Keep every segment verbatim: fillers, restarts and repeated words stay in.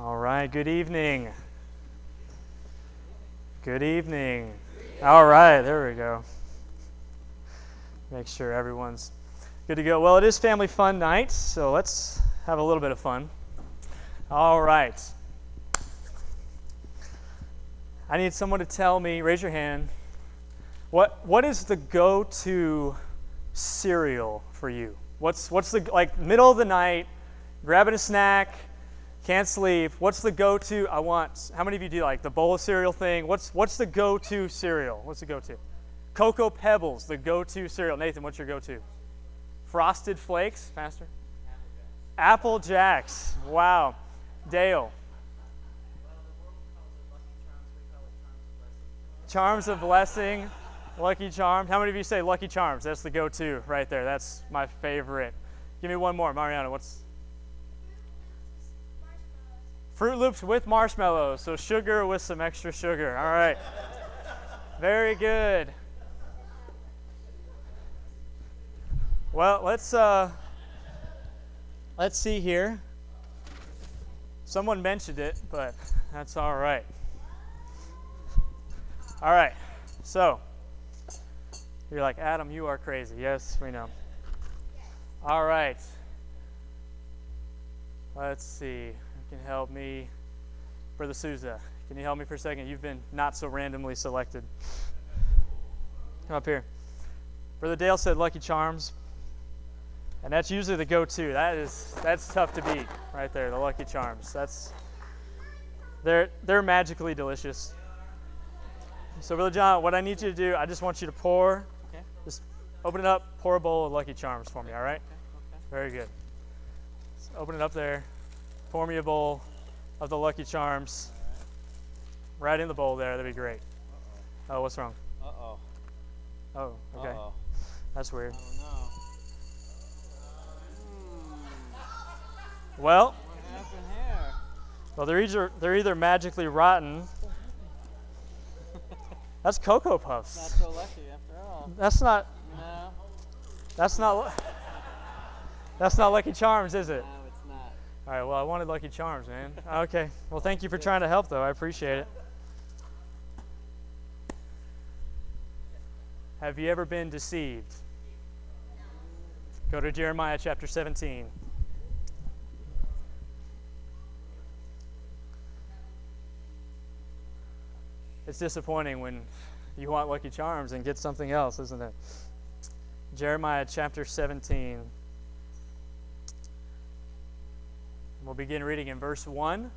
All right, good evening. Good evening. All right, there we go. Make sure everyone's good to go. Well, it is Family Fun Night, so let's have a little bit of fun. All right. I need someone to tell me, raise your hand, what what is the go-to cereal for you? What's what's the, like, middle of the night, grabbing a snack, can't sleep. What's the go-to? I want, how many of you do like the bowl of cereal thing? What's what's the go-to cereal? What's the go-to? Cocoa Pebbles, the go-to cereal. Nathan, what's your go-to? Frosted Flakes, Pastor? Apple Jacks. Wow. Dale. Charms of Blessing. Lucky Charms. How many of you say Lucky Charms? That's the go-to right there. That's my favorite. Give me one more. Mariana, what's? Fruit Loops with marshmallows, so sugar with some extra sugar. All right. Very good. Well, let's uh, let's see here. Someone mentioned it, but that's all right. All right. So, you're like, Adam, you are crazy. Yes, we know. All right. Let's see. Can help me. Brother Souza, can you help me for a second? You've been not so randomly selected. Come up here. Brother Dale said Lucky Charms, and that's usually the go-to. That is that's tough to beat right there, the Lucky Charms. That's they're they're magically delicious. So Brother John, what I need you to do, I just want you to pour, okay. Just open it up, pour a bowl of Lucky Charms for me, all right? Okay. Okay. Very good. Just open it up there. Pour me a bowl of the Lucky Charms. Right in the bowl there. That'd be great. Uh-oh. Oh, what's wrong? Uh-oh. Oh, okay. Uh-oh. That's weird. I don't know. Well, what happened here? Well, they're either, they're either magically rotten. That's Cocoa Puffs. Not so lucky after all. That's not. No. That's not. That's not Lucky Charms, is it? No, it's not. All right, well, I wanted Lucky Charms, man. Okay. Well, thank you for trying to help, though. I appreciate it. Have you ever been deceived? Go to Jeremiah chapter seventeen. It's disappointing when you want Lucky Charms and get something else, isn't it? Jeremiah chapter seventeen. We'll begin reading in verse one.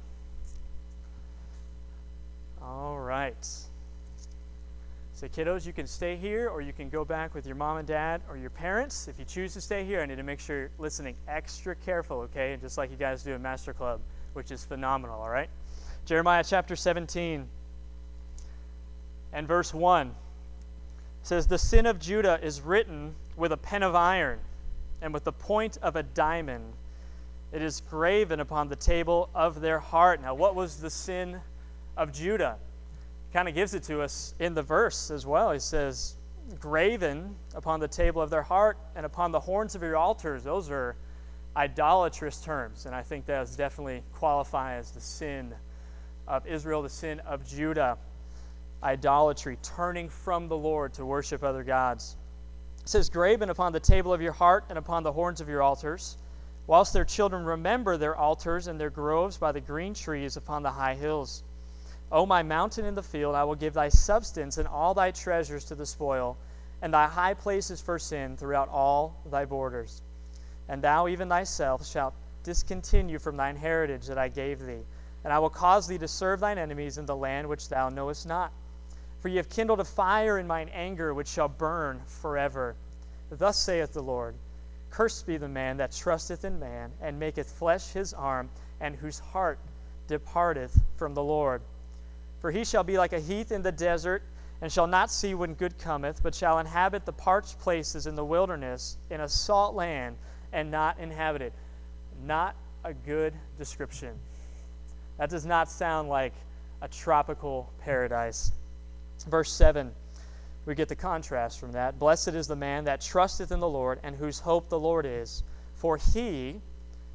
All right. So kiddos, you can stay here or you can go back with your mom and dad or your parents. If you choose to stay here, I need to make sure you're listening extra careful, okay? Just like you guys do in Master Club, which is phenomenal, all right? Jeremiah chapter seventeen and verse one says, "The sin of Judah is written with a pen of iron and with the point of a diamond. It is graven upon the table of their heart." Now, what was the sin of Judah? Kind of gives it to us in the verse as well. He says, graven upon the table of their heart and upon the horns of your altars. Those are idolatrous terms, and I think that is definitely qualify as the sin of Israel, the sin of Judah. Idolatry, turning from the Lord to worship other gods. It says, graven upon the table of your heart and upon the horns of your altars, whilst their children remember their altars and their groves by the green trees upon the high hills. O my mountain in the field, I will give thy substance and all thy treasures to the spoil, and thy high places for sin throughout all thy borders. And thou even thyself shalt discontinue from thine heritage that I gave thee, and I will cause thee to serve thine enemies in the land which thou knowest not. For ye have kindled a fire in mine anger, which shall burn forever. Thus saith the Lord, Cursed be the man that trusteth in man, and maketh flesh his arm, and whose heart departeth from the Lord. For he shall be like a heath in the desert, and shall not see when good cometh, but shall inhabit the parched places in the wilderness, in a salt land, and not inhabited. Not a good description. That does not sound like a tropical paradise. Verse seven, we get the contrast from that. Blessed is the man that trusteth in the Lord, and whose hope the Lord is. For he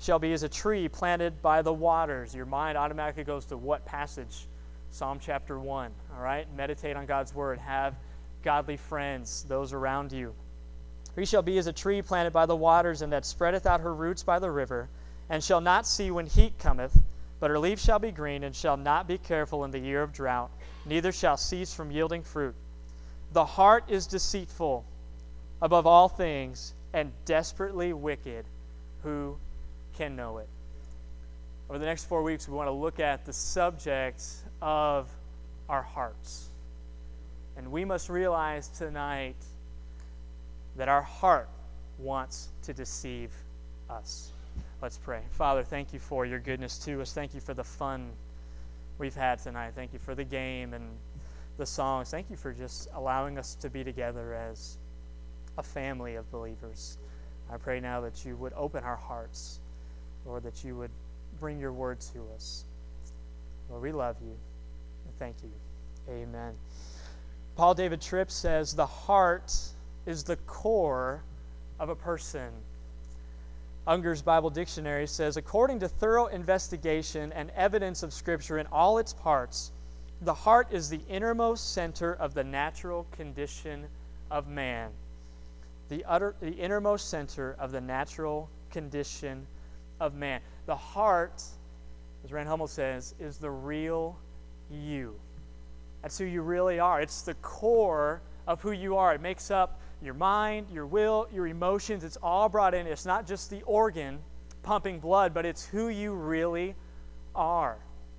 shall be as a tree planted by the waters. Your mind automatically goes to what passage? Psalm chapter one, all right? Meditate on God's word. Have godly friends, those around you. He shall be as a tree planted by the waters, and that spreadeth out her roots by the river, and shall not see when heat cometh, but her leaf shall be green, and shall not be careful in the year of drought, neither shall cease from yielding fruit. The heart is deceitful above all things, and desperately wicked. Who can know it? Over the next four weeks, we want to look at the subject of our hearts. And we must realize tonight that our heart wants to deceive us. Let's pray. Father, thank you for your goodness to us. Thank you for the fun we've had tonight. Thank you for the game and the songs. Thank you for just allowing us to be together as a family of believers. I pray now that you would open our hearts, Lord, that you would bring your word to us. Lord, we love you. And thank you. Amen. Paul David Tripp says, the heart is the core of a person. Unger's Bible Dictionary says, according to thorough investigation and evidence of Scripture in all its parts, the heart is the innermost center of the natural condition of man. The, utter, the innermost center of the natural condition of man. The heart, as Rand Hummel says, is the real you. That's who you really are. It's the core of who you are. It makes up your mind, your will, your emotions. It's all brought in. It's not just the organ pumping blood, but it's who you really are.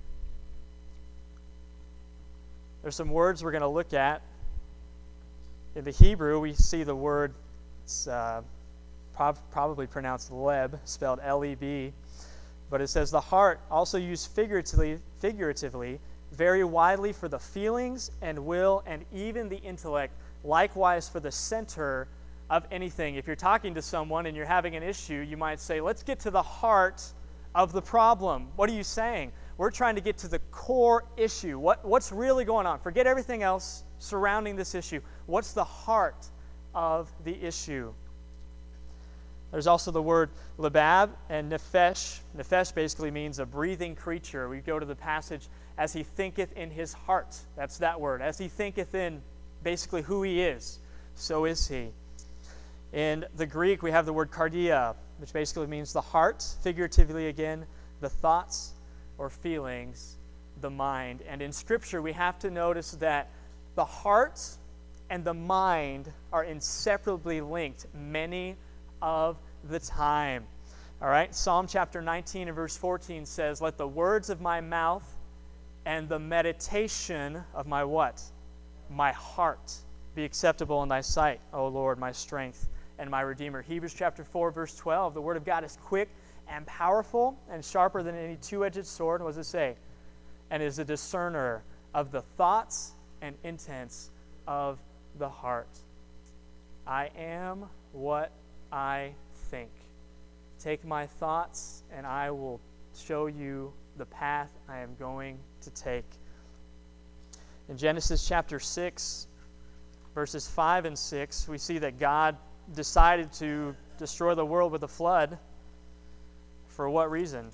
There's some words we're going to look at. In the Hebrew, we see the word, it's uh, prob- probably pronounced leb, spelled L E B, but it says the heart, also used figuratively, figuratively, very widely for the feelings and will and even the intellect, likewise for the center of anything. If you're talking to someone and you're having an issue, you might say, let's get to the heart of the problem. What are you saying? We're trying to get to the core issue. What, what's really going on? Forget everything else surrounding this issue. What's the heart of the issue? There's also the word lebab and nephesh. Nephesh basically means a breathing creature. We go to the passage, as he thinketh in his heart. That's that word. As he thinketh in basically who he is, so is he. In the Greek, we have the word cardia, which basically means the heart, figuratively again, the thoughts or feelings, the mind. And in Scripture, we have to notice that the heart and the mind are inseparably linked many of the time. All right, Psalm chapter nineteen and verse fourteen says, let the words of my mouth and the meditation of my what? My heart be acceptable in thy sight, O Lord, my strength and my Redeemer. Hebrews chapter four, verse twelve, the word of God is quick and powerful and sharper than any two-edged sword. What does it say? And is a discerner of the thoughts and intents of the heart. I am what I think. Take my thoughts and I will show you the path I am going to take. In Genesis chapter six, verses five and six, we see that God decided to destroy the world with a flood. For what reason?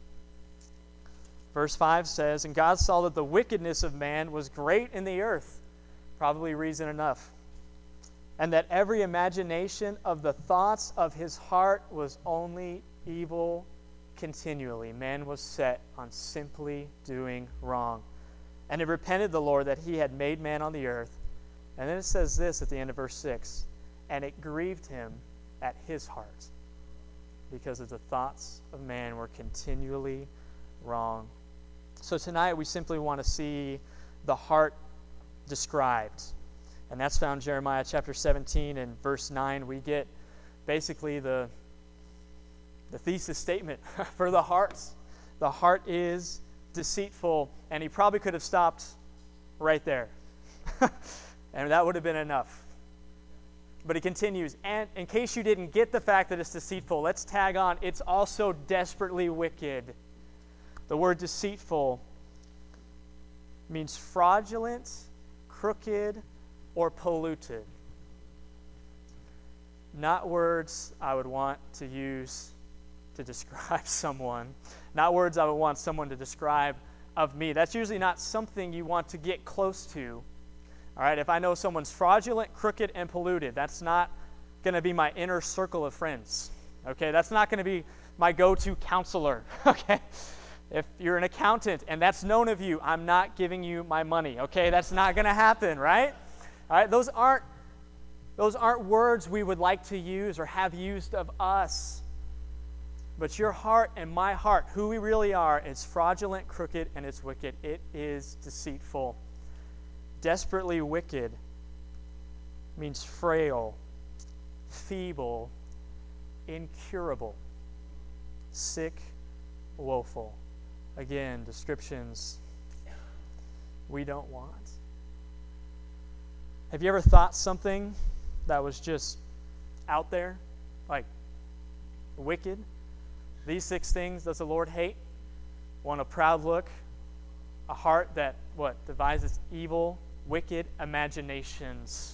Verse five says, and God saw that the wickedness of man was great in the earth. Probably reason enough. And that every imagination of the thoughts of his heart was only evil continually. Man was set on simply doing wrong. And it repented the Lord that he had made man on the earth. And then it says this at the end of verse six, and it grieved him at his heart, because of the thoughts of man were continually wrong. So tonight we simply want to see the heart described. And that's found in Jeremiah chapter seventeen and verse nine. We get basically the, the thesis statement for the heart. The heart is deceitful. And he probably could have stopped right there. And that would have been enough. But he continues, and in case you didn't get the fact that it's deceitful, let's tag on, it's also desperately wicked. The word deceitful means fraudulent, crooked, or polluted. Not words I would want to use to describe someone, not words I would want someone to describe of me. That's usually not something you want to get close to. All right, if I know someone's fraudulent, crooked, and polluted, that's not going to be my inner circle of friends. Okay, that's not going to be my go-to counselor. Okay, if you're an accountant and that's known of you, I'm not giving you my money. Okay, that's not going to happen, right? All right, those aren't those aren't words we would like to use or have used of us. But your heart and my heart, who we really are, is fraudulent, crooked, and it's wicked. It is deceitful. Desperately wicked means frail, feeble, incurable, sick, woeful. Again, descriptions we don't want. Have you ever thought something that was just out there, like wicked? These six things does the Lord hate? One, a proud look, a heart that, what, devises evil, wicked imaginations.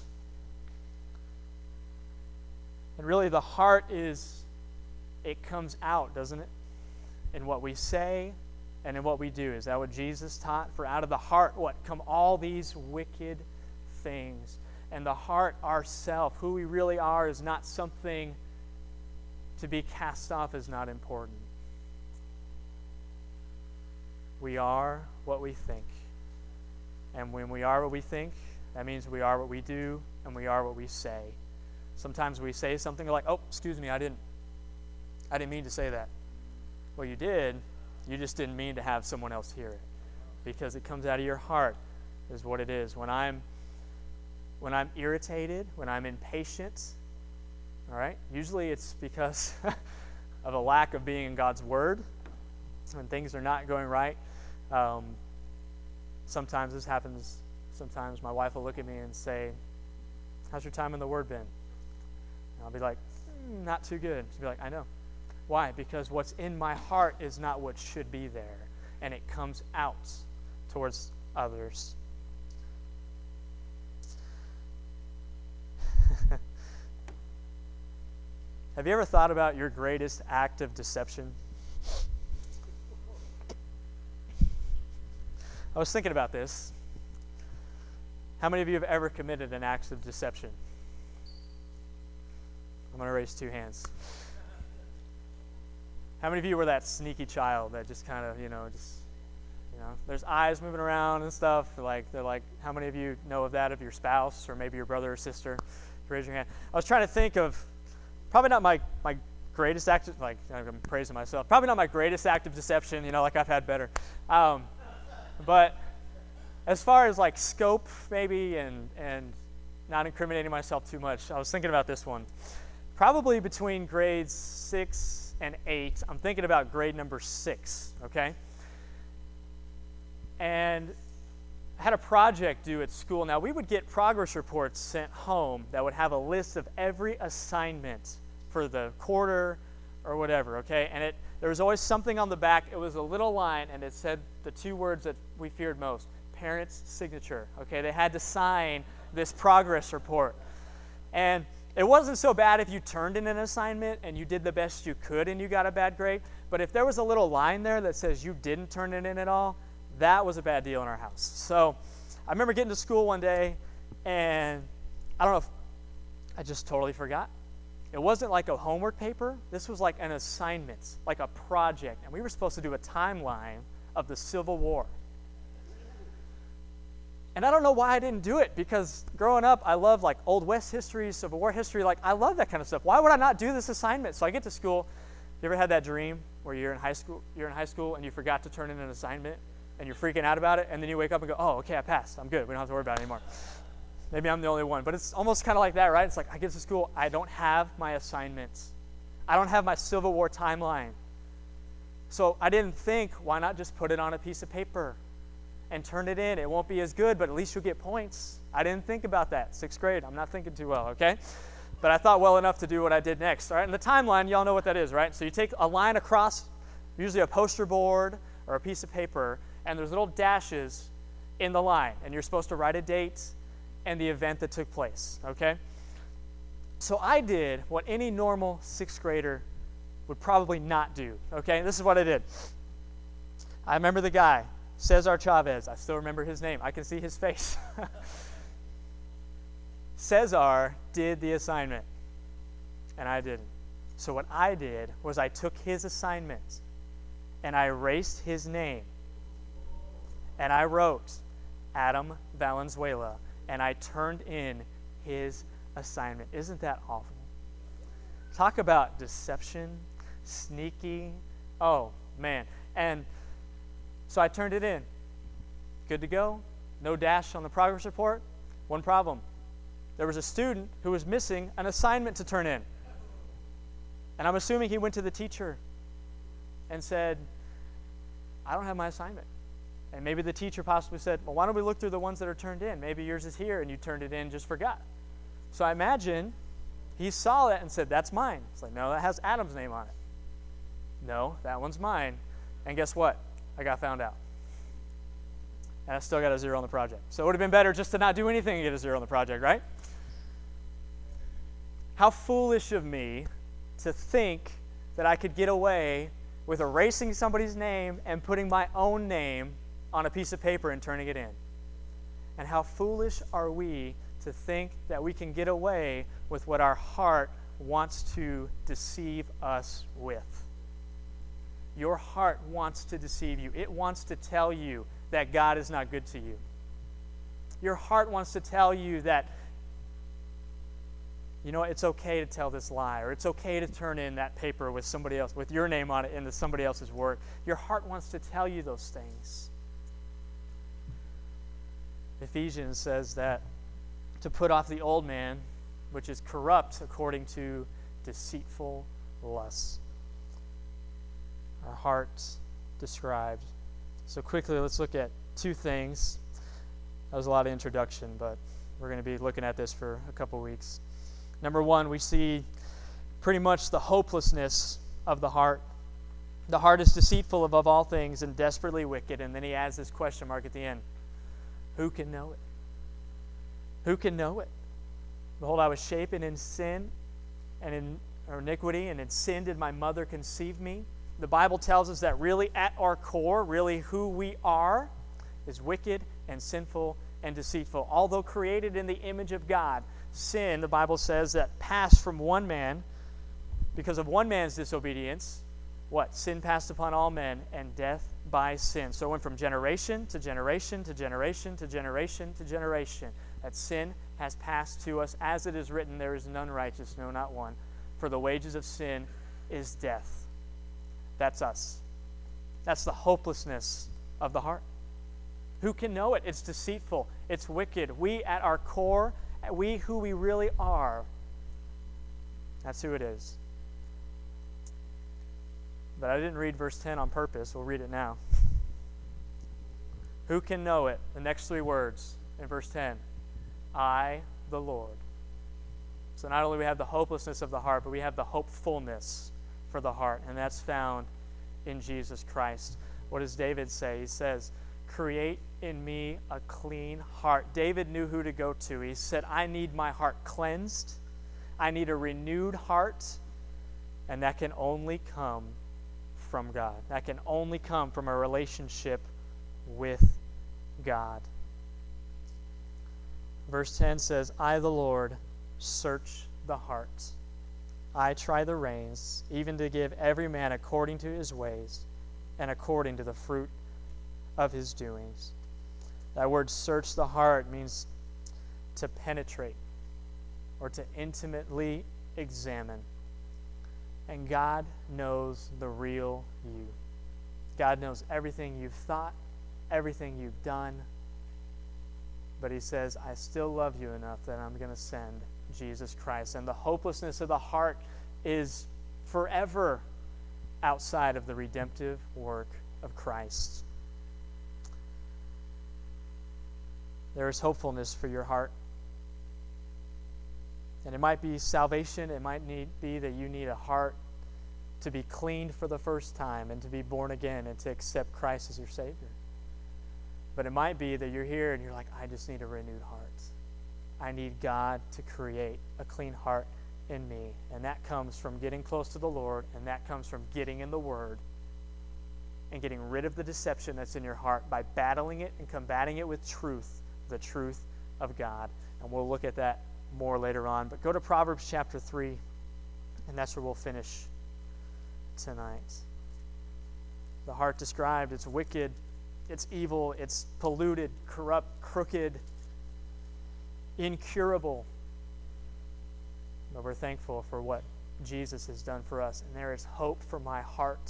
And really the heart is, it comes out, doesn't it? In what we say and in what we do. Is that what Jesus taught? For out of the heart, what, come all these wicked things. And the heart, ourself, who we really are, is not something to be cast off as not important. We are what we think. And when we are what we think, that means we are what we do and we are what we say. Sometimes we say something like, oh, excuse me, I didn't, I didn't mean to say that. Well, you did. You just didn't mean to have someone else hear it. Because it comes out of your heart is what it is. When I'm, when I'm irritated, when I'm impatient, all right, usually it's because of a lack of being in God's Word. When things are not going right. Um, sometimes this happens. Sometimes my wife will look at me and say, how's your time in the Word been? And I'll be like, mm, not too good. She'll be like, I know. Why? Because what's in my heart is not what should be there. And it comes out towards others. Have you ever thought about your greatest act of deception? I was thinking about this. How many of you have ever committed an act of deception? I'm going to raise two hands. How many of you were that sneaky child that just kind of, you know, just, you know, there's eyes moving around and stuff. Like, they're like, how many of you know of that of your spouse or maybe your brother or sister? Raise your hand. I was trying to think of, probably not my, my greatest act of, like, I'm praising myself. Probably not my greatest act of deception, you know, like I've had better. Um, but as far as like scope maybe and, and not incriminating myself too much, I was thinking about this one. Probably between grades six and eight, I'm thinking about grade number six, okay? And I had a project due at school. Now, we would get progress reports sent home that would have a list of every assignment for the quarter or whatever, okay? And it there was always something on the back. It was a little line, and it said the two words that we feared most, parent's signature, okay? They had to sign this progress report. And it wasn't so bad if you turned in an assignment and you did the best you could and you got a bad grade, but if there was a little line there that says you didn't turn it in at all, that was a bad deal in our house. So I remember getting to school one day, and I don't know if I just totally forgot. It wasn't like a homework paper. This was like an assignment, like a project, and we were supposed to do a timeline of the Civil War. And I don't know why I didn't do it, because growing up, I loved like Old West history, Civil War history. Like, I love that kind of stuff. Why would I not do this assignment? So I get to school. You ever had that dream where you're in high school, you're in high school and you forgot to turn in an assignment and you're freaking out about it, and then you wake up and go, oh, okay, I passed. I'm good. We don't have to worry about it anymore. Maybe I'm the only one. But it's almost kind of like that, right? It's like I get to school. I don't have my assignments. I don't have my Civil War timeline. So I didn't think, why not just put it on a piece of paper and turn it in? It won't be as good, but at least you'll get points. I didn't think about that. Sixth grade. I'm not thinking too well, okay? But I thought well enough to do what I did next, all right? And the timeline, y'all know what that is, right? So you take a line across, usually a poster board or a piece of paper, and there's little dashes in the line, and you're supposed to write a date and the event that took place, okay? So I did what any normal sixth grader would probably not do. Okay, this is what I did. I remember the guy, Cesar Chavez. I still remember his name. I can see his face. Cesar did the assignment, and I didn't. So what I did was I took his assignment, and I erased his name, and I wrote Adam Valenzuela, and I turned in his assignment. Isn't that awful? Talk about deception, sneaky. Oh, man. And so I turned it in. Good to go. No dash on the progress report. One problem. There was a student who was missing an assignment to turn in. And I'm assuming he went to the teacher and said, I don't have my assignment. And maybe the teacher possibly said, well, why don't we look through the ones that are turned in? Maybe yours is here and you turned it in, just forgot. So I imagine he saw that and said, that's mine. It's like, no, that has Adam's name on it. No, that one's mine. And guess what? I got found out. And I still got a zero on the project. So it would have been better just to not do anything and get a zero on the project, right? How foolish of me to think that I could get away with erasing somebody's name and putting my own name on a piece of paper and turning it in. And how foolish are we to think that we can get away with what our heart wants to deceive us with. Your heart wants to deceive you. It wants to tell you that God is not good to you. Your heart wants to tell you that, you know, it's okay to tell this lie, or it's okay to turn in that paper with somebody else, with your name on it into somebody else's work. Your heart wants to tell you those things. Ephesians says that to put off the old man, which is corrupt according to deceitful lusts. Our hearts described. So quickly, let's look at two things. That was a lot of introduction, but we're going to be looking at this for a couple weeks. Number one, we see pretty much the hopelessness of the heart. The heart is deceitful above all things and desperately wicked. And then he adds this question mark at the end. Who can know it? Who can know it? Behold, I was shapen in sin and in iniquity, and in sin did my mother conceive me. The Bible tells us that really at our core, really who we are, is wicked and sinful and deceitful. Although created in the image of God, sin, the Bible says, that passed from one man because of one man's disobedience. What? Sin passed upon all men, and death by sin. So it went from generation to generation to generation to generation to generation. That sin has passed to us. As it is written, there is none righteous, no, not one. For the wages of sin is death. That's us. That's the hopelessness of the heart. Who can know it? It's deceitful. It's wicked. We, at our core, we who we really are, that's who it is. But I didn't read verse ten on purpose. We'll read it now. Who can know it? The next three words in verse ten. I, the Lord. So not only do we have the hopelessness of the heart, but we have the hopefulness for the heart, and that's found in Jesus Christ. What does David say? He says, create in me a clean heart. David knew who to go to. He said, I need my heart cleansed. I need a renewed heart, and that can only come from God. That can only come from a relationship with God. Verse ten says, I, the Lord, search the heart. I try the reins, even to give every man according to his ways and according to the fruit of his doings. That word search the heart means to penetrate or to intimately examine. And God knows the real you. God knows everything you've thought, everything you've done. But he says, I still love you enough that I'm going to send Jesus Christ. And the hopelessness of the heart is forever outside of the redemptive work of Christ. There is hopefulness for your heart. And it might be salvation. It might need, be that you need a heart to be cleaned for the first time and to be born again and to accept Christ as your Savior. But it might be that you're here and you're like, I just need a renewed heart. I need God to create a clean heart in me. And that comes from getting close to the Lord, and that comes from getting in the Word and getting rid of the deception that's in your heart by battling it and combating it with truth, the truth of God. And we'll look at that more later on. But go to Proverbs chapter three, and that's where we'll finish tonight. The heart described, it's wicked, it's evil, it's polluted, corrupt, crooked, incurable. But we're thankful for what Jesus has done for us, and there is hope for my heart.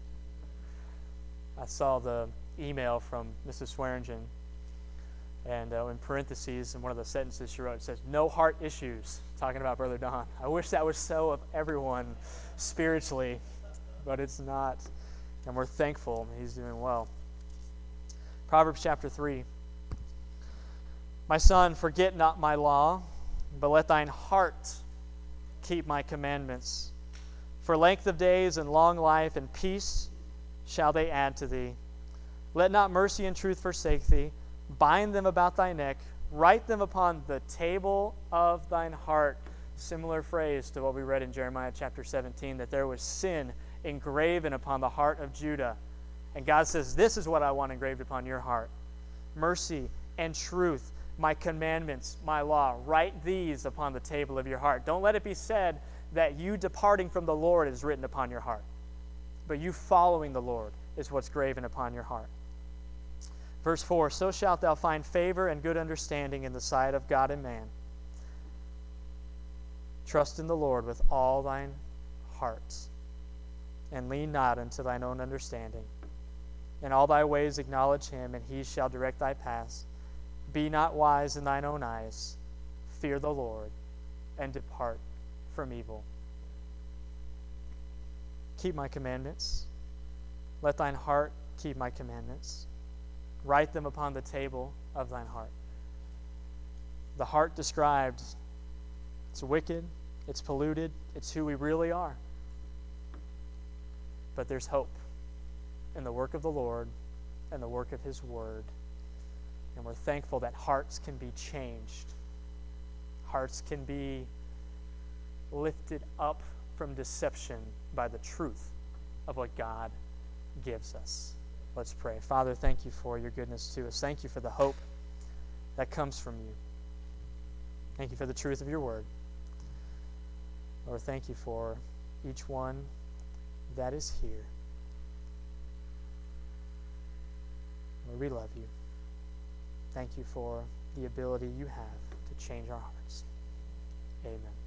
I saw the email from Missus Swearingen, and uh, in parentheses, in one of the sentences she wrote, it says, "No heart issues," talking about Brother Don. I wish that was so of everyone spiritually, but it's not, and we're thankful he's doing well. Proverbs chapter three. My son, forget not my law, but let thine heart keep my commandments. For length of days and long life and peace shall they add to thee. Let not mercy and truth forsake thee. Bind them about thy neck. Write them upon the table of thine heart. Similar phrase to what we read in Jeremiah chapter seventeen, that there was sin engraven upon the heart of Judah. And God says, this is what I want engraved upon your heart. Mercy and truth, my commandments, my law. Write these upon the table of your heart. Don't let it be said that you departing from the Lord is written upon your heart, but you following the Lord is what's graven upon your heart. Verse four, so shalt thou find favor and good understanding in the sight of God and man. Trust in the Lord with all thine heart, and lean not unto thine own understanding. In all thy ways acknowledge him, and he shall direct thy paths. Be not wise in thine own eyes. Fear the Lord, and depart from evil. Keep my commandments. Let thine heart keep my commandments. Write them upon the table of thine heart. The heart described, it's wicked, it's polluted, it's who we really are. But there's hope in the work of the Lord and the work of his word. And we're thankful that hearts can be changed. Hearts can be lifted up from deception by the truth of what God gives us. Let's pray. Father, thank you for your goodness to us. Thank you for the hope that comes from you. Thank you for the truth of your word. Lord, thank you for each one that is here. Lord, we love you. Thank you for the ability you have to change our hearts. Amen.